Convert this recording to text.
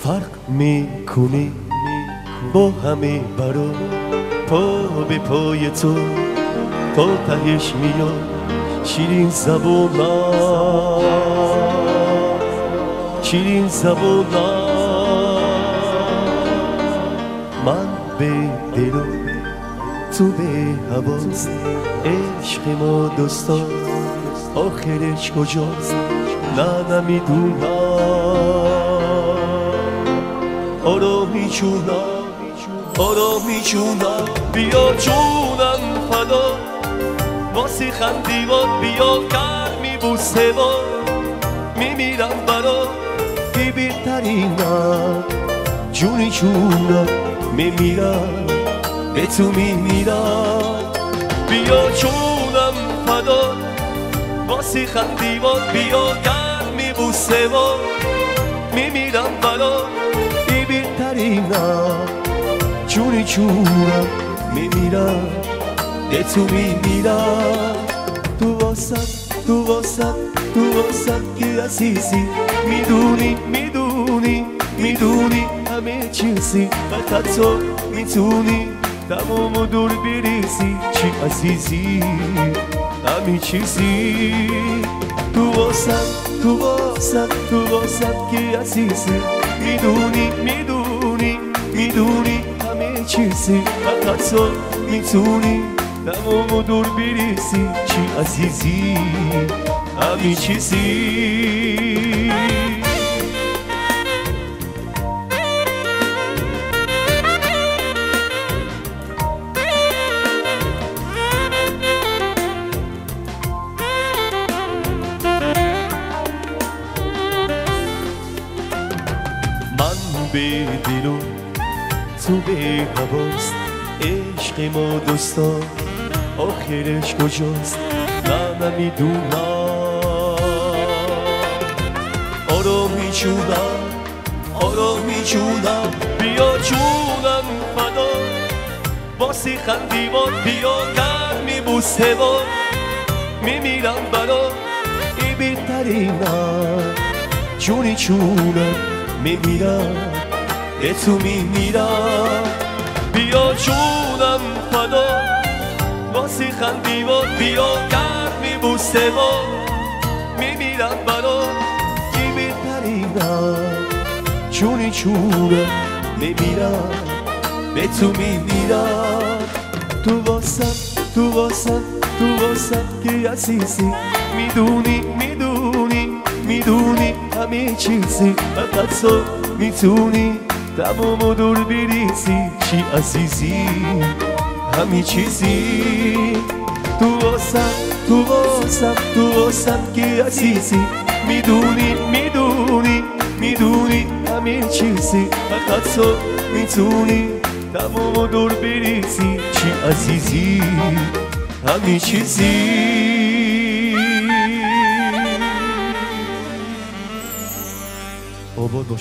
فرق میکنی با همه برا پا به پای تو تا تهش میاد شیرین زبونم شیرین زبونم من به دل و تو به حواست عشق ما دوستان آخرش کجاست نه نمیدونم آرامی جونم بیا جونم فدا واسه خندیوات بیا گرمی بوسه با میمیرم برا ای بهترینم جونی جونم میمیرم به تو میمیرم بیا جونم فدا واسه خندیوات بیا گرمی بوسه با میمیرم برا ای بهترینم جونی جونم میمیرم به تو میمیرم تو واسط که عزیزی میدونی همه چیزی فقط تو میتونی تمام دور بریزی چی عزیزی همه چیزی تو واسط که عزیزی میدونی همه چیزی فقط تو میتونی تمام دور بریزی چی عزیزی همه چیزی من به دل و تو به حواست عشق ما دوستان آخرش کجاست نه نمیدونم آرامی جونم بیا جونم فدا واسه خندیوات بیا گرمی بوسه با میمیرم برا ای بهترینم جونی جونم میمیرم به تو میمیرم بیا جونم فدا واسه خندیوات بیا گرمی بوسه با میمیرم برا ای بهترینم جونی جونم میمیرم به تو میمیرم تو واسط که عزیزی میدونی همه چیزی فقط تو میتونی تمام دور بریزی چی عزیزی همه چیزی تو واسط که عزیزی میدونی همه چیزی فقط تو میتونی تمام دور بریزی چی عزیزی همه چیزی